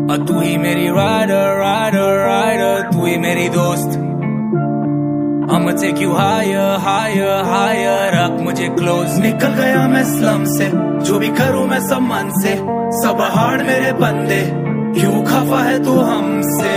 और तू ही मेरी राइडर राइडर राइडर, तू ही मेरी दोस्त। I'ma take you higher higher higher, रख मुझे close। निकल गया मैं स्लम से, जो भी करूँ मैं सब मन से, सब हार्ड मेरे बंदे, क्यों खफा है तू हमसे।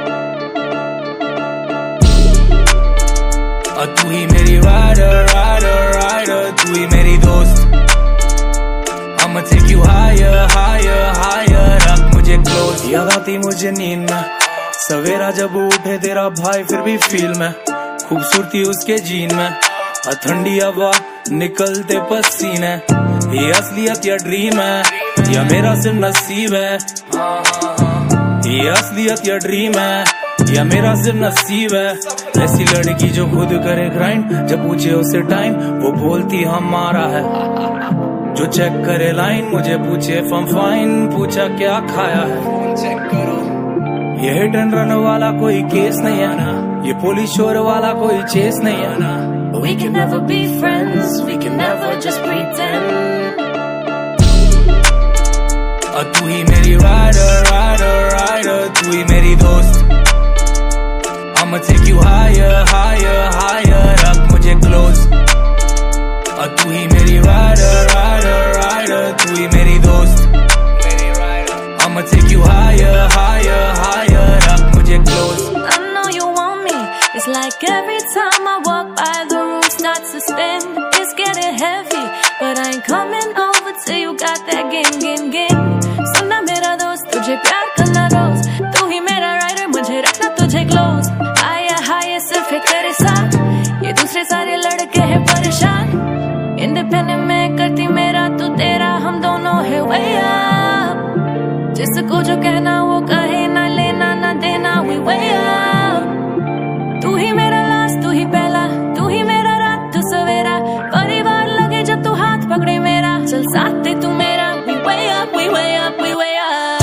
और तू ही मेरी राइडर राइडर राइडर, तू ही मेरी दोस्त। I'ma take you higher higher higher, रख मुझे close। याद आती मुझे नींद में, सवेरा जब उठे तेरा भाई फिर भी फील में, खूबसूरती उसके जीन में, और ठंडी हवा निकलते पसीने। ये असलियत या ड्रीम है, या मेरा सिर्फ नसीब है। ये असलियत या ड्रीम है, या मेरा सिर्फ नसीब है। ऐसी लड़की जो खुद करे ग्राइंड, जब पूछे उसे टाइम वो बोलती हमारा है। जो चेक करे लाइन, मुझे पूछे फम फाइन, पूछा क्या खाया है। चेक करो, ये हिट एंड रन वाला कोई केस नहीं है ना, ये पुलिस शोर वाला कोई चेस नहीं है ना। We can never be friends, we can never just pretend। और तू ही मेरी राइडर राइडर राइडर, तू ही मेरी दोस्त। I'ma take you higher higher higher, रख मुझे close। और तू ही मेरी राइडर राइडर राइडर, तू ही मेरी दोस्त। I'ma take you higher higher higher, रख मुझे close। I know you want me, it's like every time I walk by the roof starts to spin। It's getting heavy, but I ain't coming over till you got that gin। सुनना मेरा दोस्त, तुझे प्यार करना रोज, तू ही मेरा rider, मुझे रखना तुझे क्लोज। आया हाय सिर्फ एक तेरे साथ, ये दूसरे सारे लड़के हैं परेशान। इंडिपेंडेंट मैं करती मेरा, तू तेरा, हम दोनों है way up। जिसको जो कहना वो कहे, ना लेना ना देना, we way up। तू ही मेरा लास्ट, तू ही पहला, तू ही मेरा रात तू सवेरा, परिवार लगे जब तू हाथ पकड़े मेरा, चल साथ दे तू मेरा, we way up we way up we way up।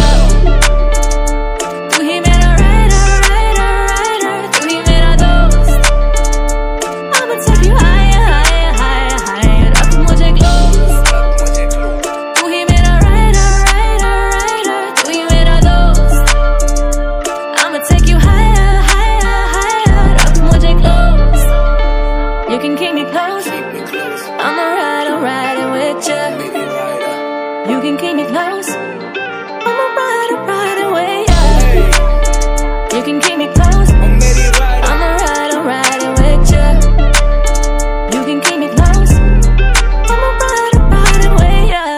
तू ही मेरा राइडर राइडर राइडर, तू ही मेरा दोस्त। I'ma take you higher higher higher higher, रख मुझे close। तू ही मेरा राइडर राइडर राइडर, तू ही मेरा दोस्त। I'ma take you higher higher higher, रख मुझे close। You can keep me close, I'ma ride with ya। You can keep me close, I'ma ride with ya। You can keep me close, I'ma ride with ya। You can keep me close, I'ma ride with ya।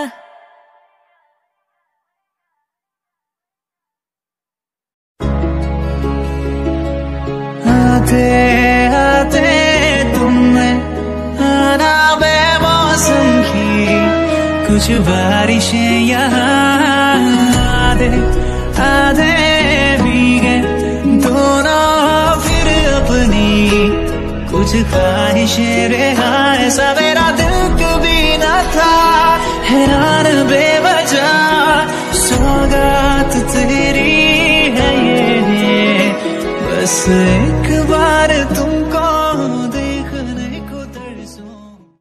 आते आते तुमने आना बेमौसम की कुछ बारिशें यहाँ, आधे आधे भीगे दोनों फिर अपनी कुछ ख्वाहिशें रहा। सवेरा दिल कभी न था हैरान बेवजह,